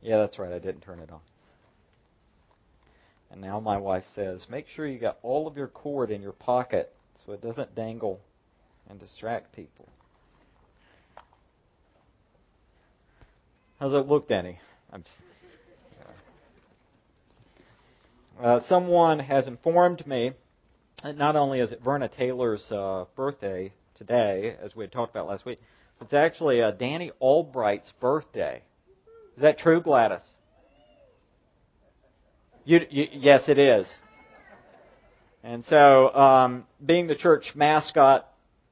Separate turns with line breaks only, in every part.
Yeah, that's right. I didn't turn it on. And now my wife says, make sure you got all of your cord in your pocket so it doesn't dangle and distract people. How's it look, Danny? Someone has informed me that not only is it Verna Taylor's birthday today, as we had talked about last week, but it's actually Danny Albright's birthday. Is that true, Gladys? Yes, it is. And so, being the church mascot,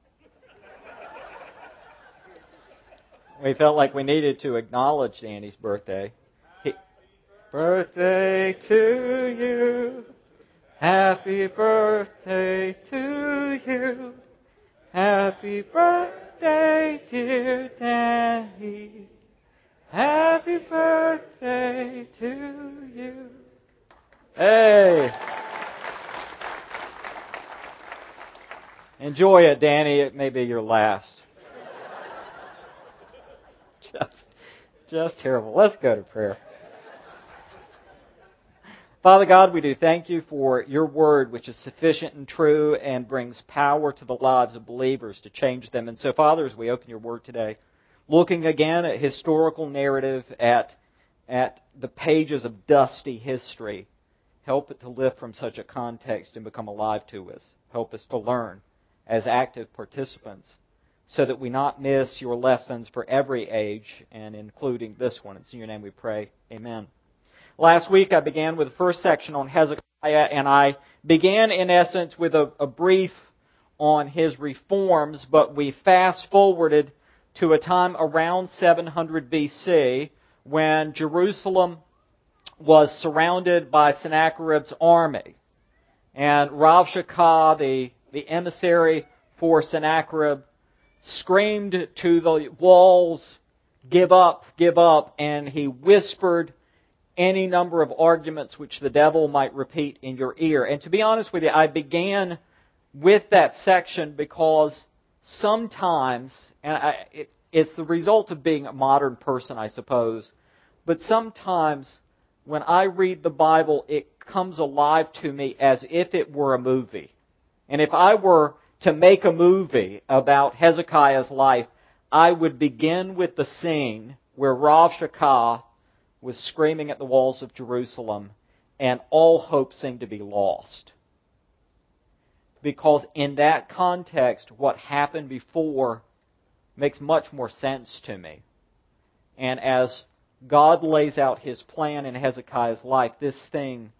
we felt like we needed to acknowledge Danny's birthday. Birthday to you. Happy birthday to you. Happy birthday, dear Danny. Happy birthday to you. Hey. Enjoy it, Danny. It may be your last. Just terrible. Let's go to prayer. Father God, we do thank you for your word, which is sufficient and true and brings power to the lives of believers to change them. And so, Father, as we open your word today, looking again at historical narrative, at the pages of dusty history, help it to lift from such a context and become alive to us. Help us to learn as active participants so that we not miss your lessons for every age, and including this one. It's in your name we pray. Amen. Last week I began with the first section on Hezekiah, and I began in essence with a brief on his reforms, but we fast-forwarded to a time around 700 BC when Jerusalem was surrounded by Sennacherib's army. And Rav Shakah, the emissary for Sennacherib, screamed to the walls, give up, and he whispered any number of arguments which the devil might repeat in your ear. And to be honest with you, I began with that section because sometimes, and it's the result of being a modern person, I suppose, but sometimes when I read the Bible, it comes alive to me as if it were a movie. And if I were to make a movie about Hezekiah's life, I would begin with the scene where Rav Shakah was screaming at the walls of Jerusalem, and all hope seemed to be lost. Because in that context, what happened before makes much more sense to me. And as God lays out His plan in Hezekiah's life, this thing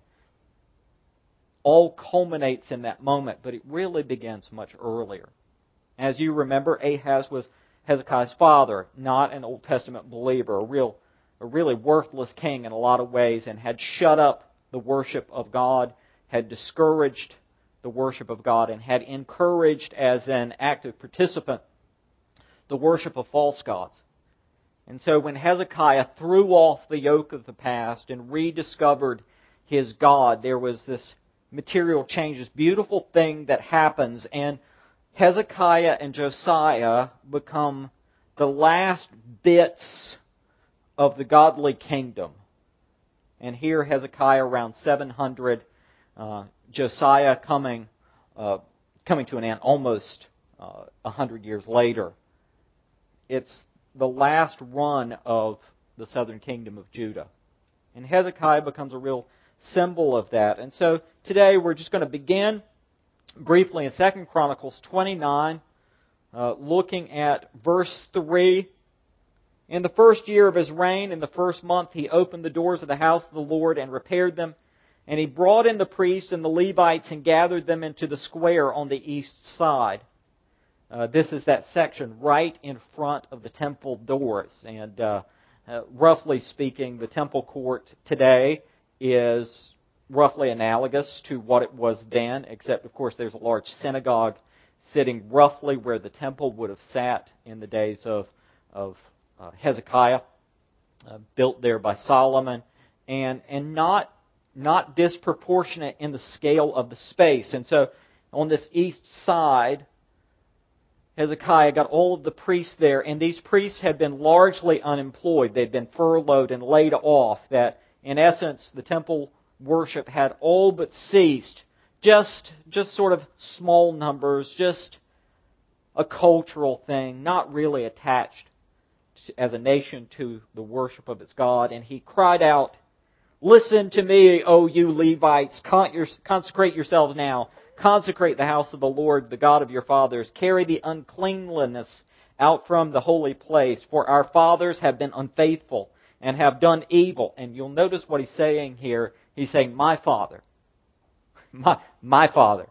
all culminates in that moment, but it really begins much earlier. As you remember, Ahaz was Hezekiah's father, not an Old Testament believer, a really worthless king in a lot of ways, and had shut up the worship of God, had discouraged the worship of God, and had encouraged as an active participant the worship of false gods. And so when Hezekiah threw off the yoke of the past and rediscovered his God, there was this material change, this beautiful thing that happens, and Hezekiah and Josiah become the last bits of the godly kingdom. And here Hezekiah around 700, Josiah coming to an end almost 100 years later. It's the last run of the southern kingdom of Judah. And Hezekiah becomes a real symbol of that. And so today we're just going to begin briefly in 2 Chronicles 29, looking at verse 3. In the first year of his reign, in the first month, he opened the doors of the house of the Lord and repaired them. And he brought in the priests and the Levites and gathered them into the square on the east side. This is that section right in front of the temple doors. And roughly speaking, the temple court today is roughly analogous to what it was then, except, of course, there's a large synagogue sitting roughly where the temple would have sat in the days of Hezekiah, built there by Solomon, and not disproportionate in the scale of the space. And so on this east side, Hezekiah got all of the priests there, and these priests had been largely unemployed. They'd been furloughed and laid off. That, in essence, the temple worship had all but ceased. Just sort of small numbers, just a cultural thing, not really attached as a nation to the worship of its God. And he cried out, "Listen to me, O you Levites, consecrate yourselves now. Consecrate the house of the Lord, the God of your fathers. Carry the uncleanliness out from the holy place, for our fathers have been unfaithful and have done evil." And you'll notice what he's saying here. He's saying, "My father." My father.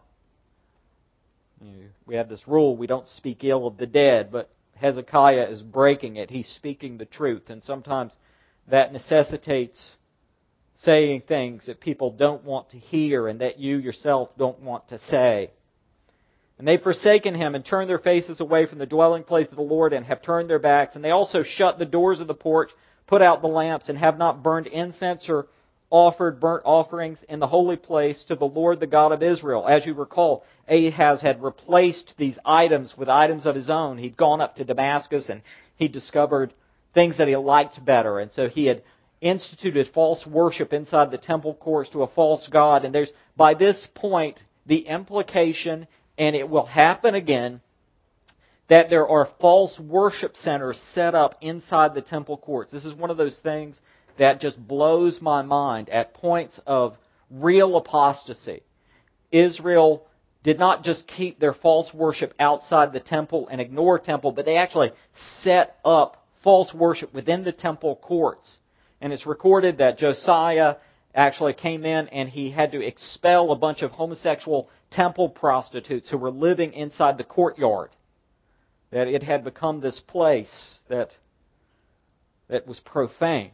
We have this rule, we don't speak ill of the dead, but Hezekiah is breaking it. He's speaking the truth, and sometimes that necessitates saying things that people don't want to hear and that you yourself don't want to say. "And they've forsaken him and turned their faces away from the dwelling place of the Lord and have turned their backs. And they also shut the doors of the porch, put out the lamps, and have not burned incense or offered burnt offerings in the holy place to the Lord, the God of Israel." As you recall, Ahaz had replaced these items with items of his own. He'd gone up to Damascus and he discovered things that he liked better. And so he had instituted false worship inside the temple courts to a false god. And there's, by this point, the implication, and it will happen again, that there are false worship centers set up inside the temple courts. This is one of those things that just blows my mind at points of real apostasy. Israel did not just keep their false worship outside the temple and ignore temple, but they actually set up false worship within the temple courts. And it's recorded that Josiah actually came in and he had to expel a bunch of homosexual temple prostitutes who were living inside the courtyard. That it had become this place that was profane.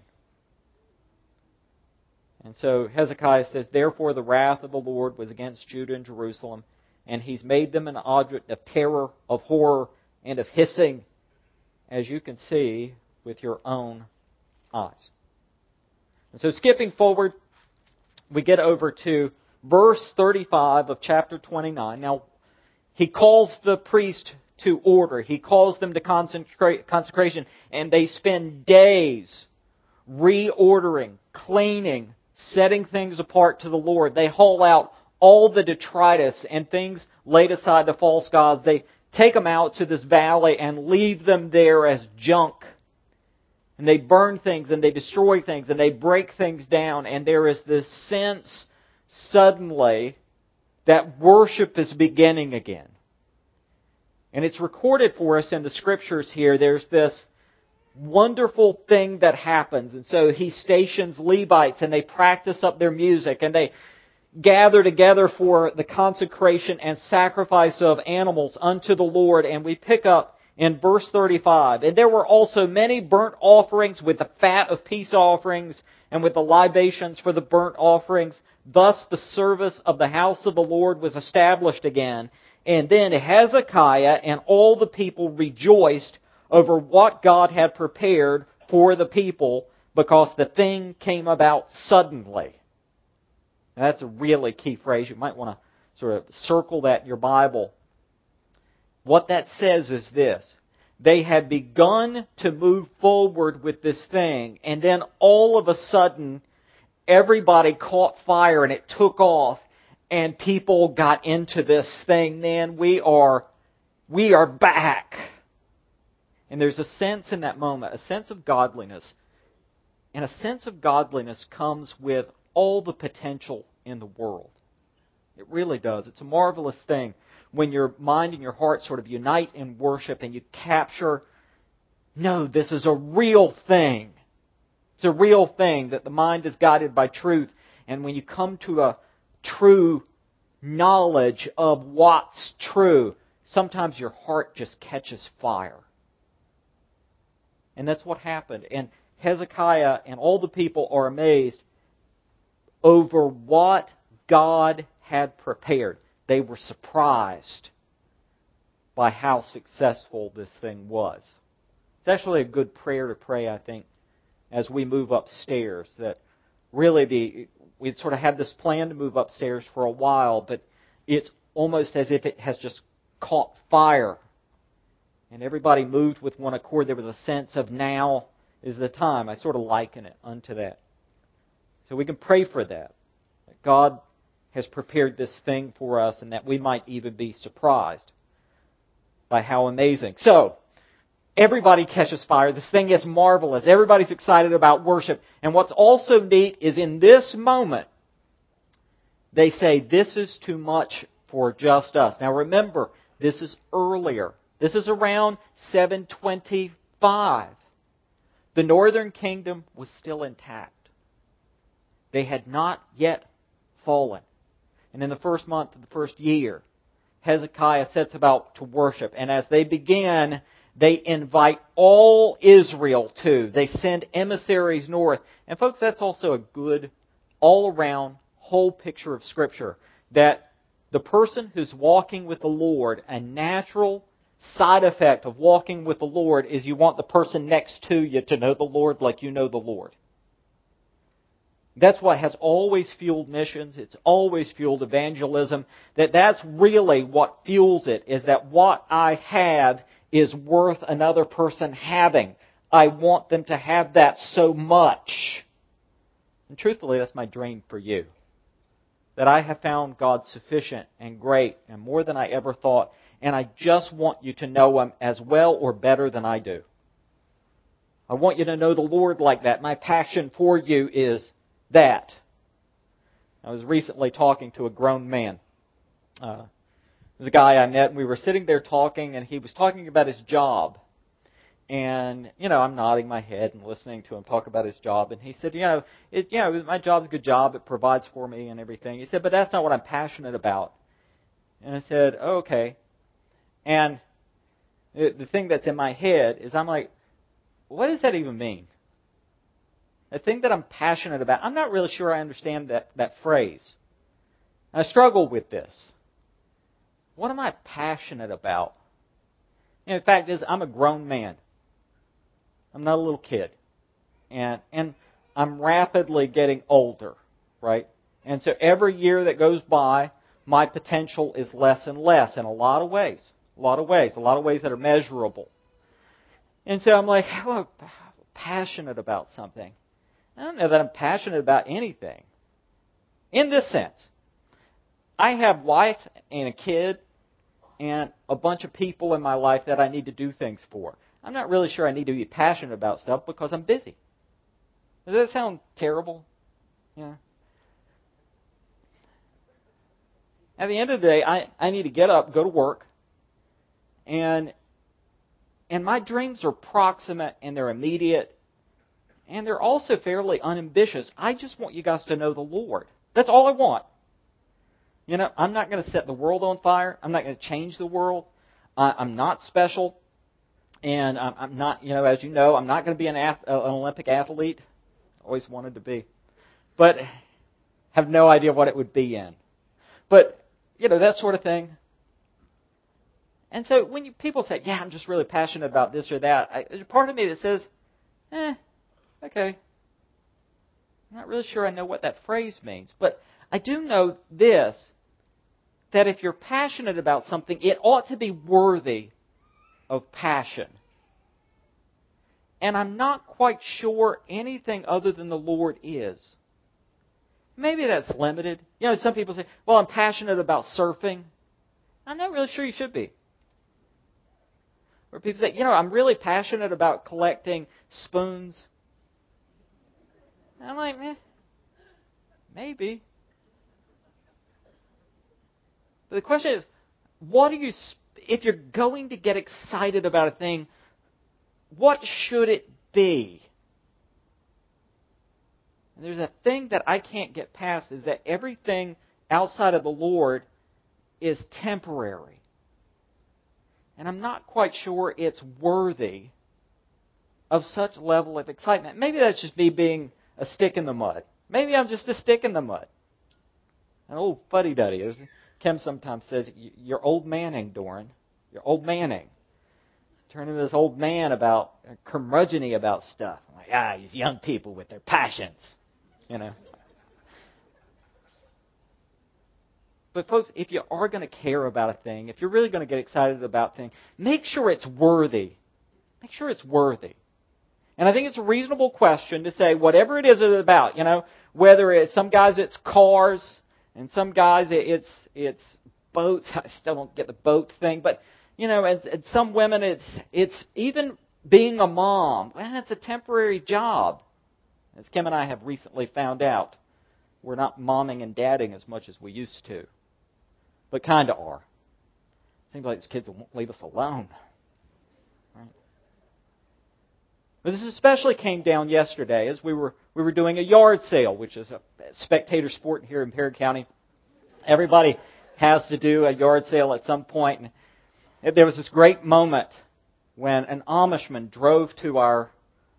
And so Hezekiah says, "Therefore the wrath of the Lord was against Judah and Jerusalem, and He's made them an object of terror, of horror, and of hissing, as you can see with your own eyes." And so skipping forward, we get over to verse 35 of chapter 29. Now, he calls the priest to order. He calls them to consecration, and they spend days reordering, cleaning, setting things apart to the Lord. They haul out all the detritus and things laid aside to false gods. They take them out to this valley and leave them there as junk. And they burn things and they destroy things and they break things down. And there is this sense suddenly that worship is beginning again. And it's recorded for us in the Scriptures here. There's this wonderful thing that happens. And so he stations Levites and they practice up their music and they gather together for the consecration and sacrifice of animals unto the Lord. And we pick up in verse 35, "And there were also many burnt offerings with the fat of peace offerings and with the libations for the burnt offerings. Thus the service of the house of the Lord was established again. And then Hezekiah and all the people rejoiced over what God had prepared for the people, because the thing came about suddenly." Now, that's a really key phrase. You might want to sort of circle that in your Bible. What that says is this: they had begun to move forward with this thing, and then all of a sudden, everybody caught fire and it took off, and people got into this thing. Man, we are back. And there's a sense in that moment, a sense of godliness. And a sense of godliness comes with all the potential in the world. It really does. It's a marvelous thing when your mind and your heart sort of unite in worship and you capture, no, this is a real thing. It's a real thing that the mind is guided by truth. And when you come to a true knowledge of what's true, sometimes your heart just catches fire. And that's what happened. And Hezekiah and all the people are amazed over what God had prepared. They were surprised by how successful this thing was. It's actually a good prayer to pray, I think, as we move upstairs. That really we sort of had this plan to move upstairs for a while, but it's almost as if it has just caught fire. and everybody moved with one accord. There was a sense of now is the time. I sort of liken it unto that. So we can pray for that. That God has prepared this thing for us and that we might even be surprised by how amazing. So, everybody catches fire. This thing is marvelous. Everybody's excited about worship. And what's also neat is in this moment, they say, this is too much for just us. Now remember, this is earlier. This is around 725. The northern kingdom was still intact. They had not yet fallen. And in the first month of the first year, Hezekiah sets about to worship. And as they begin, they invite all Israel too. They send emissaries north. And folks, that's also a good all-around whole picture of Scripture. That the person who's walking with the Lord, a natural side effect of walking with the Lord is you want the person next to you to know the Lord like you know the Lord. That's what has always fueled missions. It's always fueled evangelism. That's really what fuels it, is that what I have is worth another person having. I want them to have that so much. And truthfully, that's my dream for you. That I have found God sufficient and great and more than I ever thought. And I just want you to know Him as well or better than I do. I want you to know the Lord like that. My passion for you is that. I was recently talking to a grown man. There was a guy I met, and we were sitting there talking, and he was talking about his job. And, I'm nodding my head and listening to him talk about his job. And he said, my job's a good job. It provides for me and everything. He said, but that's not what I'm passionate about. And I said, oh, okay. And the thing that's in my head is I'm like, what does that even mean? The thing that I'm passionate about, I'm not really sure I understand that phrase. I struggle with this. What am I passionate about? And the fact is, I'm a grown man. I'm not a little kid. And I'm rapidly getting older, right? And so every year that goes by, my potential is less and less in a lot of ways. A lot of ways that are measurable. And so I'm like, well, I'm passionate about something. I don't know that I'm passionate about anything. In this sense, I have wife and a kid and a bunch of people in my life that I need to do things for. I'm not really sure I need to be passionate about stuff because I'm busy. Does that sound terrible? Yeah. At the end of the day, I need to get up, go to work, and my dreams are proximate and they're immediate. And they're also fairly unambitious. I just want you guys to know the Lord. That's all I want. I'm not going to set the world on fire. I'm not going to change the world. I'm not special. And I'm not, as you know, I'm not going to be an Olympic athlete. Always wanted to be. But have no idea what it would be in. But, that sort of thing. And so when people say, yeah, I'm just really passionate about this or that, there's a part of me that says, okay. I'm not really sure I know what that phrase means. But I do know this, that if you're passionate about something, it ought to be worthy of passion. And I'm not quite sure anything other than the Lord is. Maybe that's limited. Some people say, well, I'm passionate about surfing. I'm not really sure you should be. Or people say, I'm really passionate about collecting spoons. I'm like, maybe. But the question is, if you're going to get excited about a thing, what should it be? And there's a thing that I can't get past, is that everything outside of the Lord is temporary. And I'm not quite sure it's worthy of such level of excitement. Maybe that's just me being a stick in the mud. Maybe I'm just a stick in the mud. An old fuddy-duddy. As Kim sometimes says, you're old manning, Doran. You're old manning. Turn into this old man about curmudgeon-y about stuff. I'm like, these young people with their passions. But folks, if you are going to care about a thing, if you're really going to get excited about a thing, make sure it's worthy. Make sure it's worthy. And I think it's a reasonable question to say, whatever it is it's about, whether it's some guys it's cars, and some guys it's boats. I still don't get the boat thing, but and some women it's even being a mom. Well, it's a temporary job. As Kim and I have recently found out, we're not momming and dadding as much as we used to, but kind of are. Seems like these kids won't leave us alone. Right? But this especially came down yesterday as we were doing a yard sale, which is a spectator sport here in Perry County. Everybody has to do a yard sale at some point. And there was this great moment when an Amishman drove to our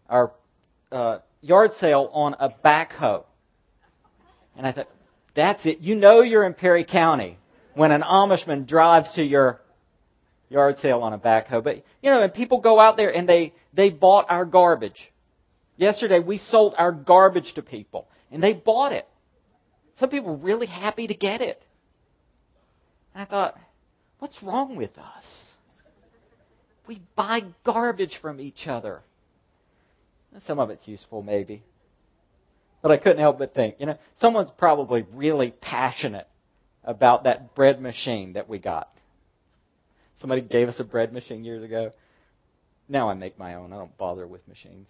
yard sale on a backhoe. And I thought, that's it. You're in Perry County when an Amishman drives to your yard sale on a backhoe. But, and people go out there and they bought our garbage. Yesterday we sold our garbage to people and they bought it. Some people were really happy to get it. And I thought, what's wrong with us? We buy garbage from each other. Some of it's useful, maybe. But I couldn't help but think, someone's probably really passionate about that bread machine that we got. Somebody gave us a bread machine years ago. Now I make my own. I don't bother with machines.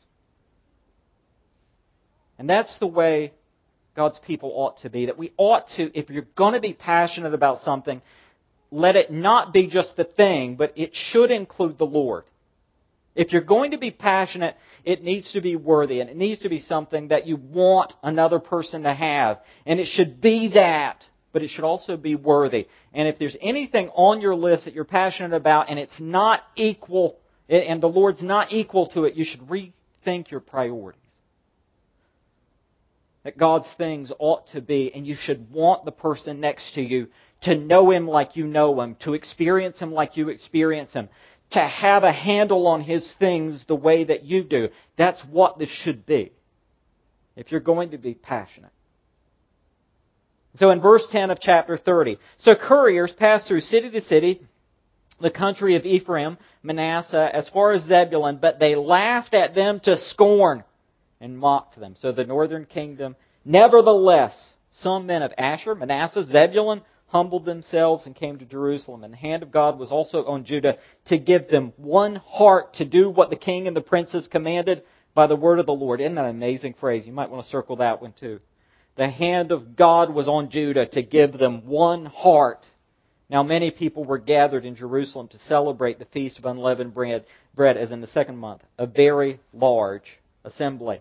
And that's the way God's people ought to be. That we ought to, if you're going to be passionate about something, let it not be just the thing, but it should include the Lord. If you're going to be passionate, it needs to be worthy, and it needs to be something that you want another person to have. And it should be that, but it should also be worthy. And if there's anything on your list that you're passionate about and it's not equal, and the Lord's not equal to it, you should rethink your priorities. That God's things ought to be, and you should want the person next to you to know Him like you know Him, to experience Him like you experience Him, to have a handle on His things the way that you do. That's what this should be, if you're going to be passionate. So in verse 10 of chapter 30, so couriers passed through city to city, the country of Ephraim, Manasseh, as far as Zebulun, but they laughed at them to scorn and mocked them. So the northern kingdom, nevertheless, some men of Asher, Manasseh, Zebulun, humbled themselves and came to Jerusalem. And the hand of God was also on Judah to give them one heart to do what the king and the princes commanded by the word of the Lord. Isn't that an amazing phrase? You might want to circle that one too. The hand of God was on Judah to give them one heart. Now many people were gathered in Jerusalem to celebrate the Feast of Unleavened Bread as in the second month. A very large assembly.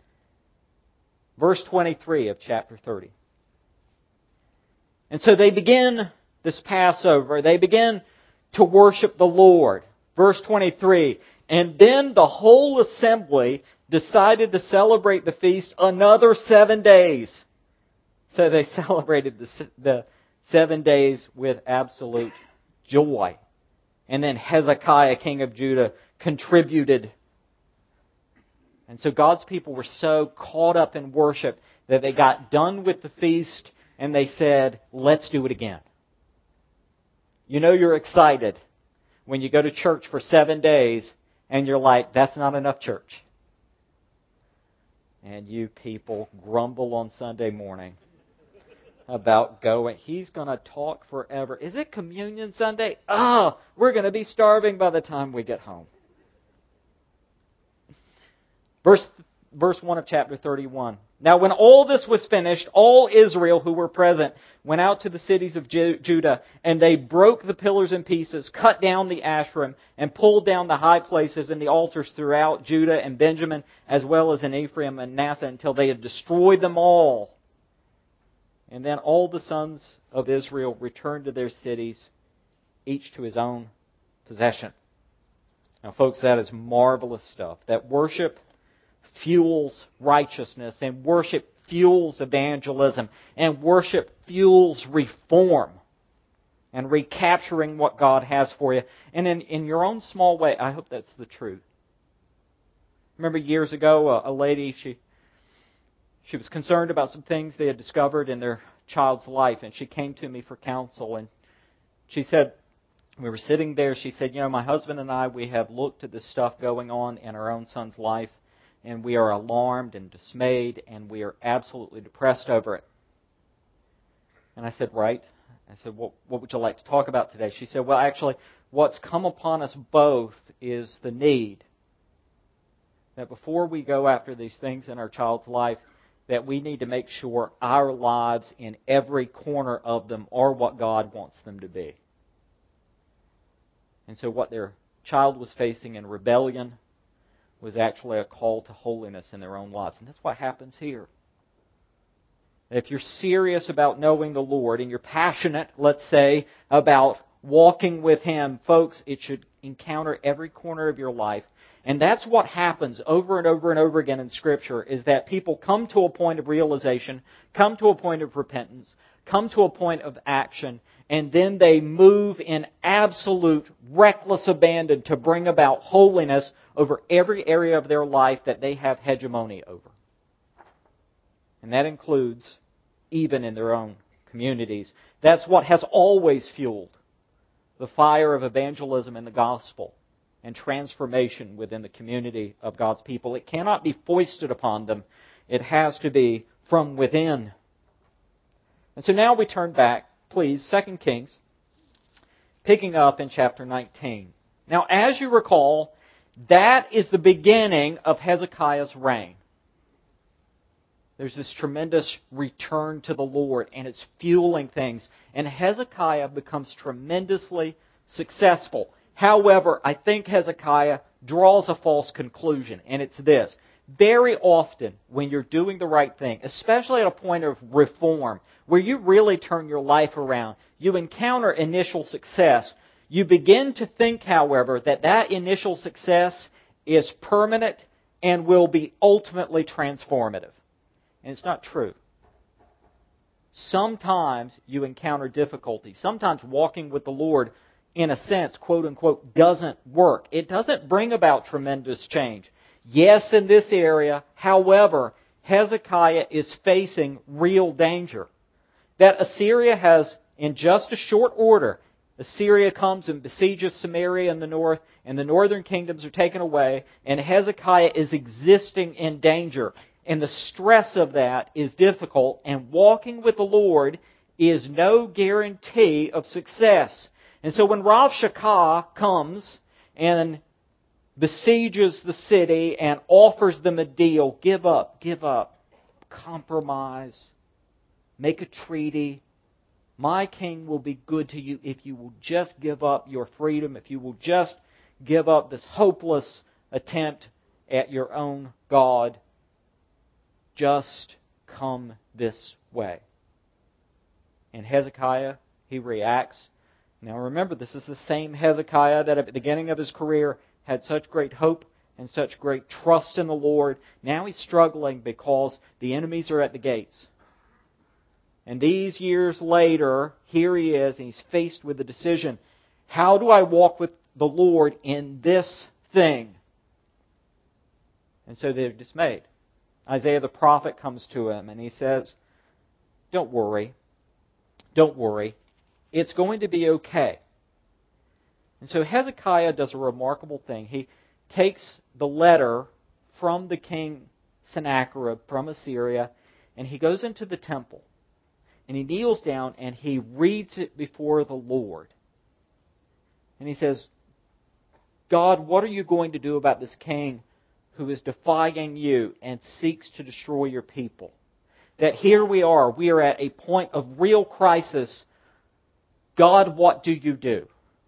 Verse 23 of chapter 30. And so they begin this Passover. They begin to worship the Lord. Verse 23. And then the whole assembly decided to celebrate the feast another 7 days. So they celebrated the 7 days with absolute joy. And then Hezekiah, king of Judah, contributed. And so God's people were so caught up in worship that they got done with the feast and they said, let's do it again. You're excited when you go to church for 7 days and you're like, that's not enough church. And you people grumble on Sunday morning about going. He's going to talk forever. Is it Communion Sunday? We're going to be starving by the time we get home. Verse 1 of chapter 31. Now when all this was finished, all Israel who were present went out to the cities of Judah, and they broke the pillars in pieces, cut down the Asherim, and pulled down the high places and the altars throughout Judah and Benjamin, as well as in Ephraim and Manasseh, until they had destroyed them all. And then all the sons of Israel returned to their cities, each to his own possession. Now folks, that is marvelous stuff. That worship fuels righteousness, and worship fuels evangelism, and worship fuels reform and recapturing what God has for you. And in your own small way, I hope that's the truth. Remember years ago, a lady, she was concerned about some things they had discovered in their child's life, and she came to me for counsel. And she said, we were sitting there, she said, my husband and I, we have looked at this stuff going on in our own son's life, and we are alarmed and dismayed, and we are absolutely depressed over it. And I said, right. I said, what would you like to talk about today? She said, well, actually, what's come upon us both is the need that before we go after these things in our child's life, that we need to make sure our lives in every corner of them are what God wants them to be. And so what their child was facing in rebellion was actually a call to holiness in their own lives. And that's what happens here. If you're serious about knowing the Lord and you're passionate, let's say, about walking with Him, folks, it should encounter every corner of your life. And that's what happens over and over and over again in Scripture, is that people come to a point of realization, come to a point of repentance, come to a point of action, and then they move in absolute reckless abandon to bring about holiness over every area of their life that they have hegemony over. And that includes even in their own communities. That's what has always fueled the fire of evangelism in the gospel and transformation within the community of God's people. It cannot be foisted upon them. It has to be from within. And so now we turn back, please, 2 Kings, picking up in chapter 19. Now, as you recall, that is the beginning of Hezekiah's reign. There's this tremendous return to the Lord, and it's fueling things. And Hezekiah becomes tremendously successful. However, I think Hezekiah draws a false conclusion, and it's this. Very often, when you're doing the right thing, especially at a point of reform, where you really turn your life around, you encounter initial success. You begin to think, however, that initial success is permanent and will be ultimately transformative. And it's not true. Sometimes you encounter difficulty. Sometimes walking with the Lord, in a sense, quote unquote, doesn't work. It doesn't bring about tremendous change. Yes, in this area, however, Hezekiah is facing real danger. That Assyria has, in just a short order, Assyria comes and besieges Samaria in the north, and the northern kingdoms are taken away, and Hezekiah is existing in danger. And the stress of that is difficult, and walking with the Lord is no guarantee of success. And so when Rav Shakah comes and besieges the city and offers them a deal, give up, compromise, make a treaty. My king will be good to you if you will just give up your freedom, if you will just give up this hopeless attempt at your own God. Just come this way. And Hezekiah, he reacts. Now remember, this is the same Hezekiah that at the beginning of his career had such great hope and such great trust in the Lord. Now he's struggling because the enemies are at the gates. And these years later, here he is, and he's faced with the decision, how do I walk with the Lord in this thing? And so they're dismayed. Isaiah the prophet comes to him and he says, don't worry. It's going to be okay. And so Hezekiah does a remarkable thing. He takes the letter from the king Sennacherib from Assyria, and he goes into the temple. And he kneels down and he reads it before the Lord. And he says, God, what are you going to do about this king who is defying you and seeks to destroy your people? That here we are at a point of real crisis. God, what do you do?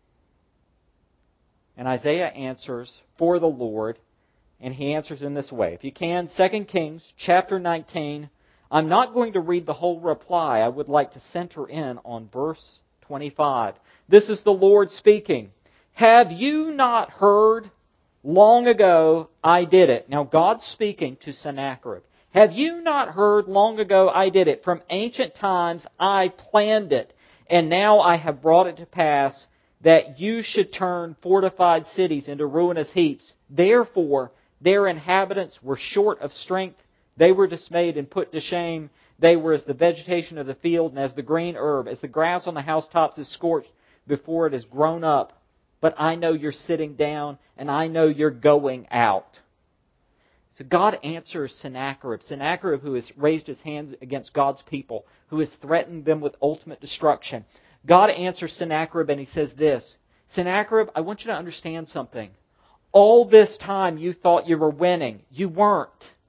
And Isaiah answers for the Lord, and he answers in this way. If you can, 2 Kings chapter 19. I'm not going to read the whole reply. I would like to center in on verse 25. This is the Lord speaking. Have you not heard? Long ago I did it. Now God's speaking to Sennacherib. Have you not heard? Long ago I did it. From ancient times I planned it. And now I have brought it to pass that you should turn fortified cities into ruinous heaps. Therefore their inhabitants were short of strength. They were dismayed and put to shame. They were as the vegetation of the field and as the green herb, as the grass on the housetops is scorched before it has grown up. But I know you're sitting down, and I know you're going out. So God answers Sennacherib. Sennacherib, who has raised his hands against God's people, who has threatened them with ultimate destruction. God answers Sennacherib, and he says this, Sennacherib, I want you to understand something. All this time you thought you were winning. You weren't.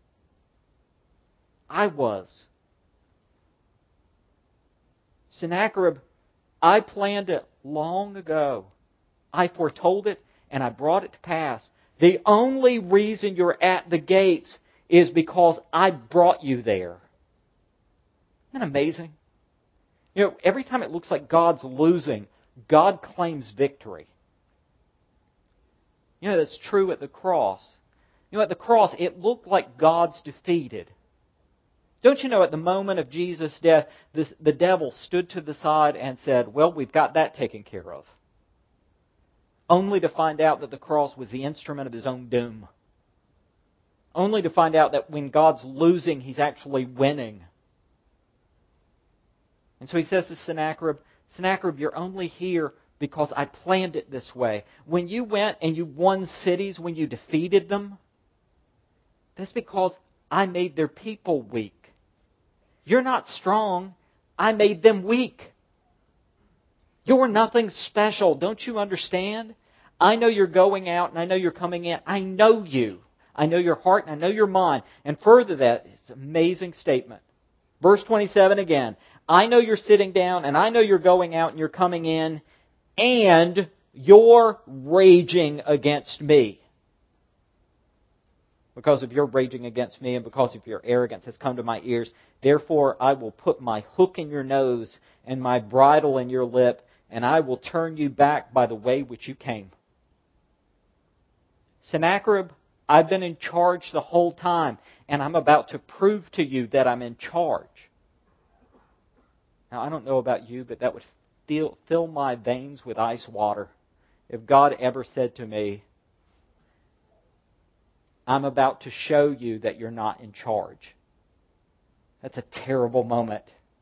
I was. Sennacherib, I planned it long ago. I foretold it, and I brought it to pass. The only reason you're at the gates is because I brought you there. Isn't that amazing? You know, every time it looks like God's losing, God claims victory. You know, that's true at the cross. You know, at the cross, it looked like God's defeated. Don't you know, at the moment of Jesus' death, the devil stood to the side and said, well, we've got that taken care of. Only to find out that the cross was the instrument of his own doom. Only to find out that when God's losing, he's actually winning. And so he says to Sennacherib, Sennacherib, you're only here because I planned it this way. When you went and you won cities, when you defeated them, that's because I made their people weak. You're not strong. I made them weak. You're nothing special. Don't you understand? I know you're going out and I know you're coming in. I know you. I know your heart and I know your mind. And further that, it's an amazing statement. Verse 27 again. I know you're sitting down and I know you're going out and you're coming in and you're raging against me. Because of your raging against me and because of your arrogance has come to my ears. Therefore I will put my hook in your nose and my bridle in your lip, and I will turn you back by the way which you came. Sennacherib, I've been in charge the whole time, and I'm about to prove to you that I'm in charge. Now, I don't know about you, but that would fill my veins with ice water if God ever said to me, I'm about to show you that you're not in charge. That's a terrible moment.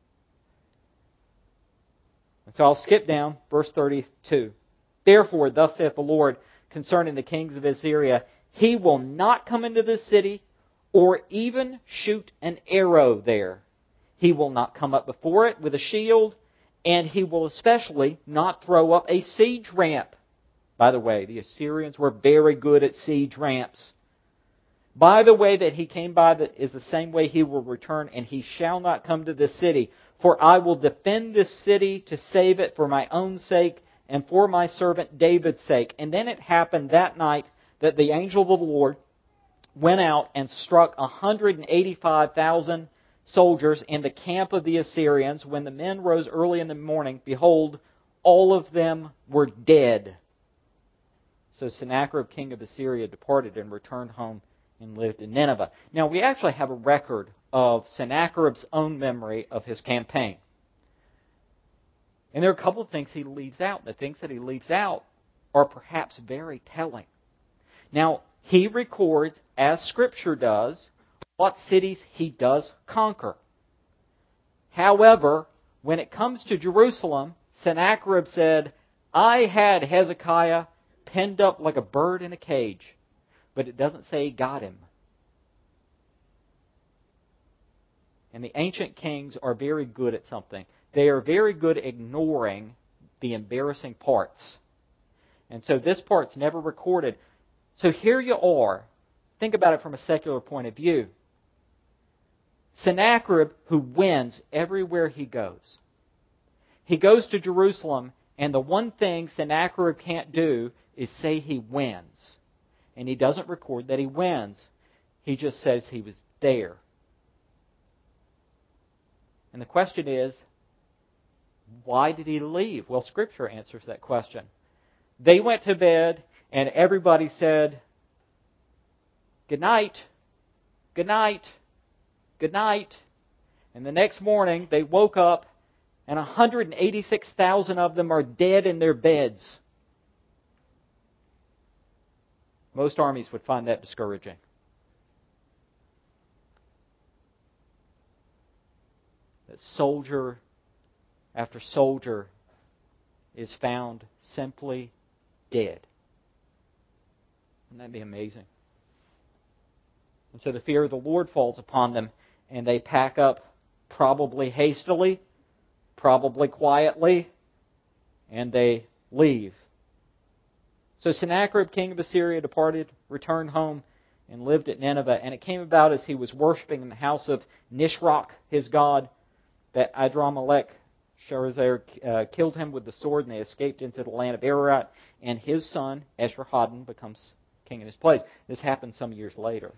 And so I'll skip down, verse 32. Therefore, thus saith the Lord concerning the kings of Assyria, he will not come into this city or even shoot an arrow there. He will not come up before it with a shield, and he will especially not throw up a siege ramp. By the way, the Assyrians were very good at siege ramps. By the way that he came by is the same way he will return, and he shall not come to this city. For I will defend this city to save it for my own sake and for my servant David's sake. And then it happened that night that the angel of the Lord went out and struck 185,000 soldiers in the camp of the Assyrians. When the men rose early in the morning, behold, all of them were dead. So Sennacherib, king of Assyria, departed and returned home and lived in Nineveh. Now, we actually have a record of Sennacherib's own memory of his campaign. And there are a couple of things he leaves out. The things that he leaves out are perhaps very telling. Now, he records, as Scripture does, what cities he does conquer. However, when it comes to Jerusalem, Sennacherib said, I had Hezekiah penned up like a bird in a cage. But it doesn't say he got him. And the ancient kings are very good at something. They are very good at ignoring the embarrassing parts. And so this part's never recorded. So here you are. Think about it from a secular point of view. Sennacherib, who wins everywhere he goes. He goes to Jerusalem, and the one thing Sennacherib can't do is say he wins. And he doesn't record that he wins. He just says he was there. And the question is, why did he leave? Well, Scripture answers that question. They went to bed, and everybody said, good night, good night, good night. And the next morning, they woke up, and 186,000 of them are dead in their beds. Most armies would find that discouraging. that soldier after soldier is found simply dead. Wouldn't that be amazing? And so the fear of the Lord falls upon them, and they pack up probably hastily, probably quietly, and they leave. So Sennacherib, king of Assyria, departed, returned home, and lived at Nineveh. And it came about as he was worshiping in the house of Nisroch, his god, that Adramelech, Sharezer, killed him with the sword, and they escaped into the land of Ararat, and his son, Esarhaddon, becomes king in his place. This happened some years later.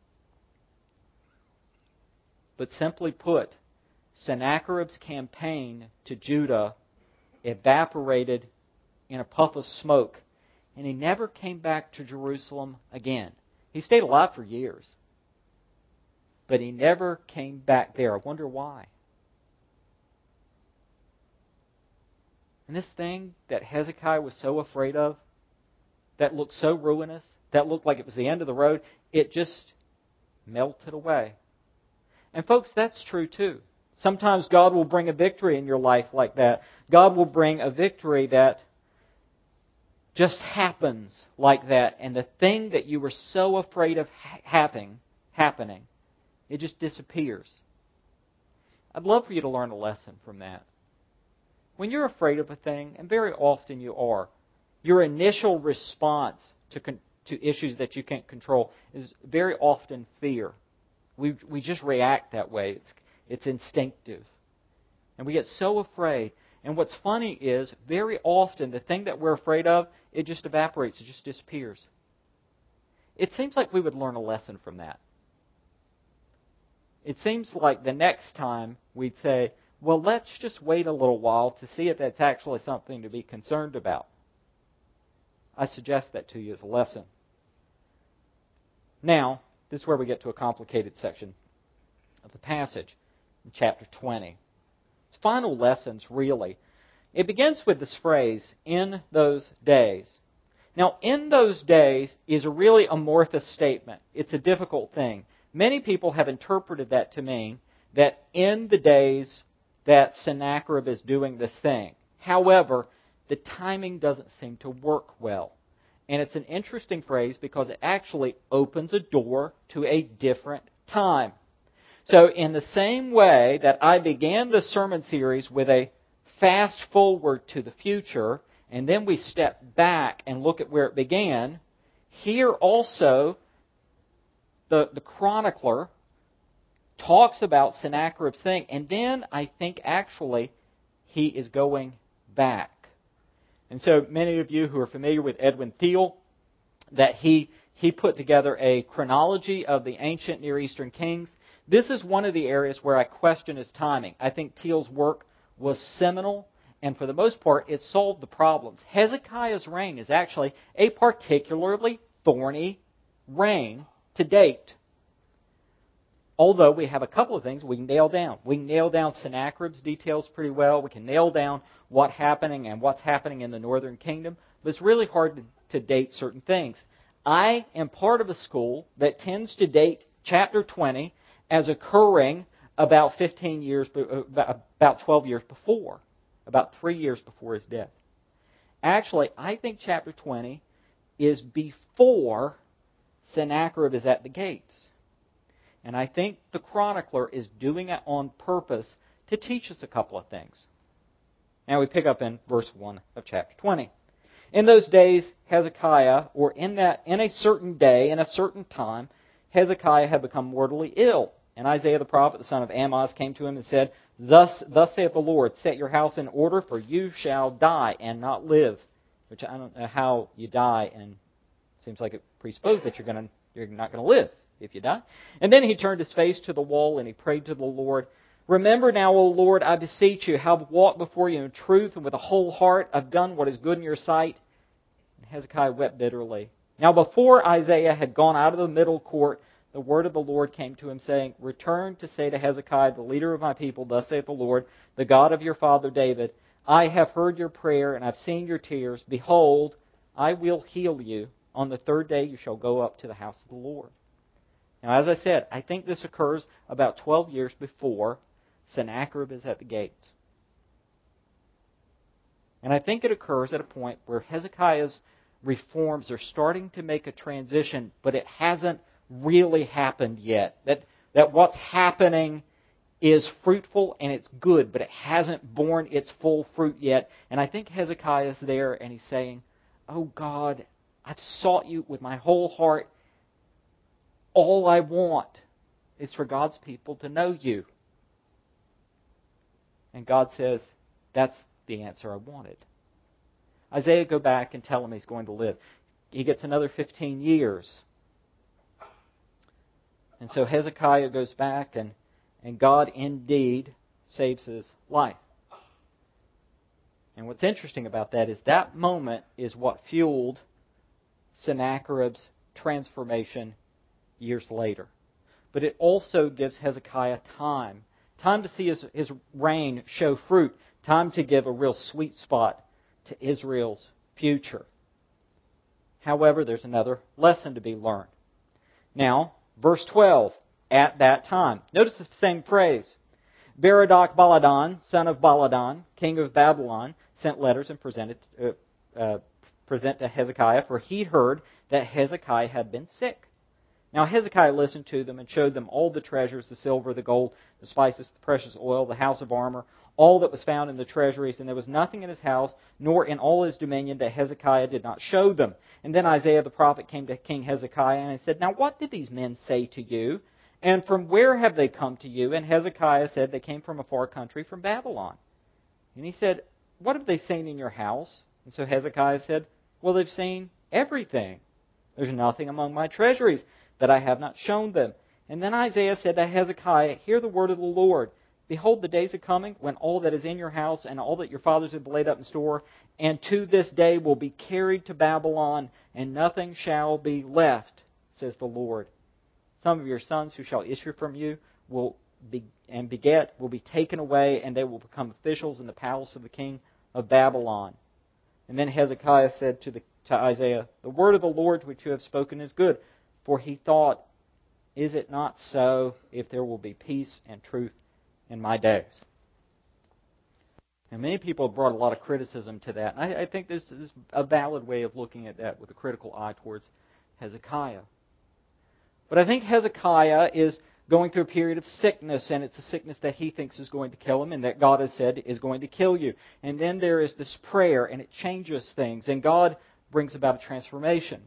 But simply put, Sennacherib's campaign to Judah evaporated in a puff of smoke, and he never came back to Jerusalem again. He stayed alive for years, but he never came back there. I wonder why. And this thing that Hezekiah was so afraid of, that looked so ruinous, that looked like it was the end of the road, it just melted away. And folks, that's true too. Sometimes God will bring a victory in your life like that. God will bring a victory that just happens like that, and the thing that you were so afraid of happening, it just disappears. I'd love for you to learn a lesson from that. When you're afraid of a thing, and very often you are, your initial response to issues that you can't control is very often fear. We just react that way. It's instinctive. And we get so afraid. And what's funny is, very often, the thing that we're afraid of, it just evaporates. It just disappears. It seems like we would learn a lesson from that. It seems like the next time we'd say, well, let's just wait a little while to see if that's actually something to be concerned about. I suggest that to you as a lesson. Now, this is where we get to a complicated section of the passage, in chapter 20. Its final lessons, really. It begins with this phrase, in those days. Now, in those days is a really amorphous statement. It's a difficult thing. Many people have interpreted that to mean that in the days that Sennacherib is doing this thing. However, the timing doesn't seem to work well. And it's an interesting phrase because it actually opens a door to a different time. So in the same way that I began the sermon series with a fast forward to the future, and then we step back and look at where it began, here also the chronicler talks about Sennacherib's thing, and then I think actually he is going back. And so many of you who are familiar with Edwin Thiel, that he put together a chronology of the ancient Near Eastern kings. This is one of the areas where I question his timing. I think Thiel's work was seminal, and for the most part, it solved the problems. Hezekiah's reign is actually a particularly thorny reign to date. Although we have a couple of things we can nail down. We can nail down Sennacherib's details pretty well. We can nail down what's happening in the northern kingdom. But it's really hard to date certain things. I am part of a school that tends to date chapter 20 as occurring about 15 years, about 12 years before, about 3 years before his death. Actually, I think chapter 20 is before Sennacherib is at the gates. And I think the chronicler is doing it on purpose to teach us a couple of things. Now we pick up in verse 1 of chapter 20. In those days, Hezekiah, or in a certain day, in a certain time, Hezekiah had become mortally ill. And Isaiah the prophet, the son of Amoz, came to him and said, Thus saith the Lord, set your house in order, for you shall die and not live. Which I don't know how you die, and it seems like it presupposes that you're not going to live if you die. And then he turned his face to the wall and he prayed to the Lord. Remember now, O Lord, I beseech you, how I've walked before you in truth and with a whole heart. I've done what is good in your sight. And Hezekiah wept bitterly. Now before Isaiah had gone out of the middle court, the word of the Lord came to him, saying, Return to say to Hezekiah, the leader of my people, Thus saith the Lord, the God of your father David, I have heard your prayer and I've seen your tears. Behold, I will heal you. On the third day you shall go up to the house of the Lord. Now, as I said, I think this occurs about 12 years before Sennacherib is at the gates. And I think it occurs at a point where Hezekiah's reforms are starting to make a transition, but it hasn't really happened yet. That what's happening is fruitful and it's good, but it hasn't borne its full fruit yet. And I think Hezekiah is there and he's saying, "Oh God, I've sought you with my whole heart. All I want is for God's people to know you." And God says, "That's the answer I wanted." Isaiah, go back and tell him he's going to live. He gets another 15 years. And so Hezekiah goes back and God indeed saves his life. And what's interesting about that is that moment is what fueled Sennacherib's transformation years later. But it also gives Hezekiah time to see his reign show fruit, time to give a real sweet spot to Israel's future. However, there's another lesson to be learned. Now, verse 12, at that time. Notice the same phrase. Berodach Baladan, son of Baladan, king of Babylon, sent letters and present to Hezekiah, for he heard that Hezekiah had been sick. Now Hezekiah listened to them and showed them all the treasures, the silver, the gold, the spices, the precious oil, the house of armor, all that was found in the treasuries, and there was nothing in his house, nor in all his dominion, that Hezekiah did not show them. And then Isaiah the prophet came to King Hezekiah and he said, "Now what did these men say to you? And from where have they come to you?" And Hezekiah said, "They came from a far country, from Babylon." And he said, "What have they seen in your house?" And so Hezekiah said, "Well, they've seen everything. There's nothing among my treasuries that I have not shown them." And then Isaiah said to Hezekiah, "Hear the word of the Lord. Behold, the days are coming when all that is in your house and all that your fathers have laid up in store, and to this day will be carried to Babylon, and nothing shall be left, says the Lord. Some of your sons who shall issue from you will beget will be taken away, and they will become officials in the palace of the king of Babylon." And then Hezekiah said to Isaiah, "The word of the Lord which you have spoken is good." For he thought, "Is it not so, if there will be peace and truth in my days?" And many people have brought a lot of criticism to that. And I think this is a valid way of looking at that with a critical eye towards Hezekiah. But I think Hezekiah is going through a period of sickness, and it's a sickness that he thinks is going to kill him, and that God has said is going to kill you. And then there is this prayer, and it changes things, and God brings about a transformation.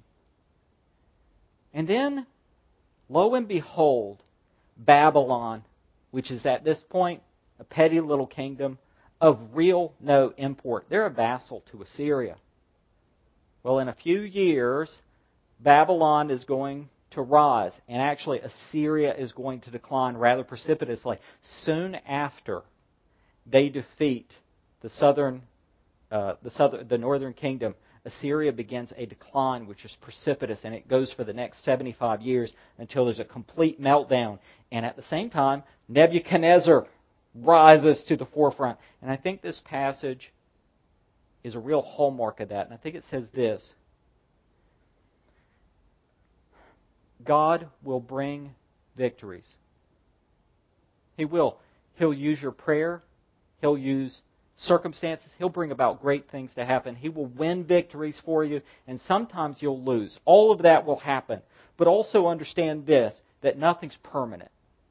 And then, lo and behold, Babylon, which is at this point a petty little kingdom of real no import. They're a vassal to Assyria. Well, in a few years, Babylon is going to rise, and actually Assyria is going to decline rather precipitously. Soon after they defeat the northern kingdom, Assyria begins a decline which is precipitous, and it goes for the next 75 years until there's a complete meltdown. And at the same time, Nebuchadnezzar rises to the forefront. And I think this passage is a real hallmark of that. And I think it says this: God will bring victories. He will. He'll use your prayer. He'll use circumstances. He'll bring about great things to happen. He will win victories for you, and sometimes you'll lose. All of that will happen. But also understand this, that nothing's permanent.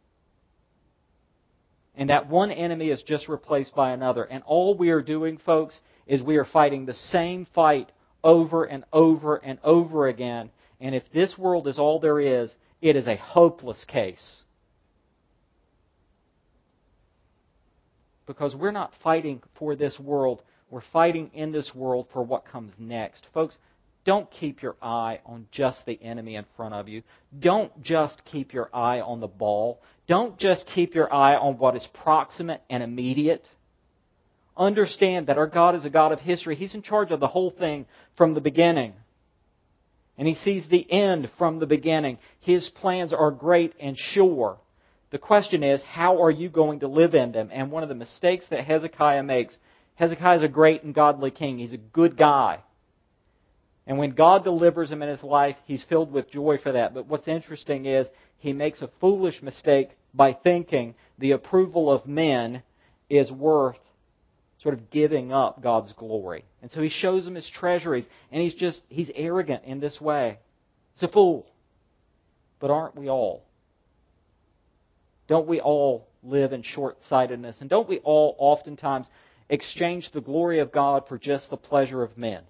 And that one enemy is just replaced by another. And all we are doing, folks, is we are fighting the same fight over and over and over again. And if this world is all there is, it is a hopeless case. Because we're not fighting for this world. We're fighting in this world for what comes next. Folks, don't keep your eye on just the enemy in front of you. Don't just keep your eye on the ball. Don't just keep your eye on what is proximate and immediate. Understand that our God is a God of history. He's in charge of the whole thing from the beginning. And He sees the end from the beginning. His plans are great and sure. The question is, how are you going to live in them? And one of the mistakes that Hezekiah makes, Hezekiah is a great and godly king. He's a good guy. And when God delivers him in his life, he's filled with joy for that. But what's interesting is he makes a foolish mistake by thinking the approval of men is worth sort of giving up God's glory. And so he shows them his treasuries, and he's arrogant in this way. He's a fool. But aren't we all? Don't we all live in short-sightedness? And don't we all oftentimes exchange the glory of God for just the pleasure of men?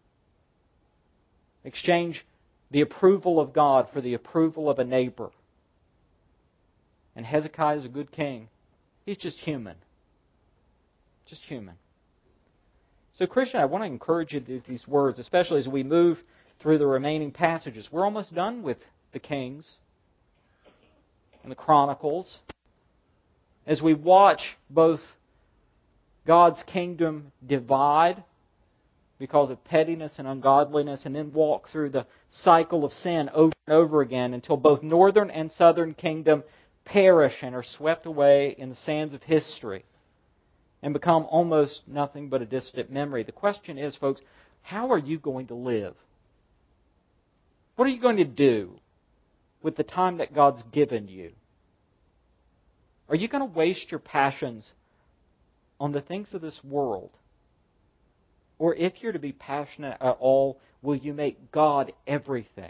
Exchange the approval of God for the approval of a neighbor. And Hezekiah is a good king. He's just human. Just human. So, Christian, I want to encourage you with these words, especially as we move through the remaining passages. We're almost done with the Kings and the Chronicles. As we watch both God's kingdom divide because of pettiness and ungodliness, and then walk through the cycle of sin over and over again until both northern and southern kingdom perish and are swept away in the sands of history and become almost nothing but a distant memory. The question is, folks, how are you going to live? What are you going to do with the time that God's given you? Are you going to waste your passions on the things of this world? Or if you're to be passionate at all, will you make God everything?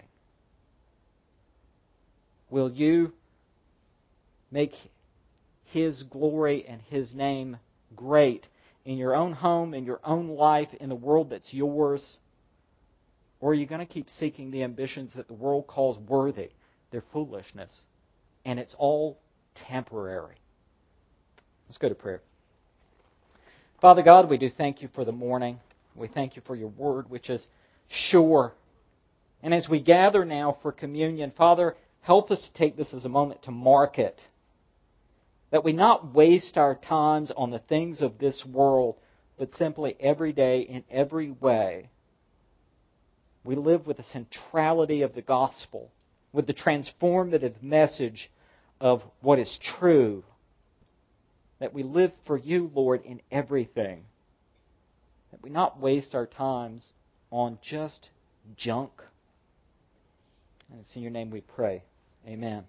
Will you make His glory and His name great in your own home, in your own life, in the world that's yours? Or are you going to keep seeking the ambitions that the world calls worthy? They're foolishness. And it's all temporary. Let's go to prayer. Father God, we do thank you for the morning. We thank you for your word, which is sure. And as we gather now for communion, Father, help us to take this as a moment to mark it. That we not waste our times on the things of this world, but simply every day, in every way, we live with the centrality of the gospel, with the transformative message of what is true. That we live for you, Lord, in everything. That we not waste our times on just junk. And it's in your name we pray. Amen.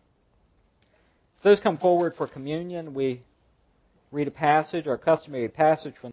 If those come forward for communion, we read a passage, our customary passage from